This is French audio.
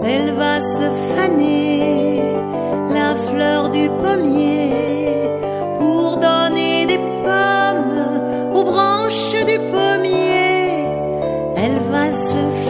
Elle va se faner, la fleur du pommier, pour donner des pommes aux branches du pommier. Elle va se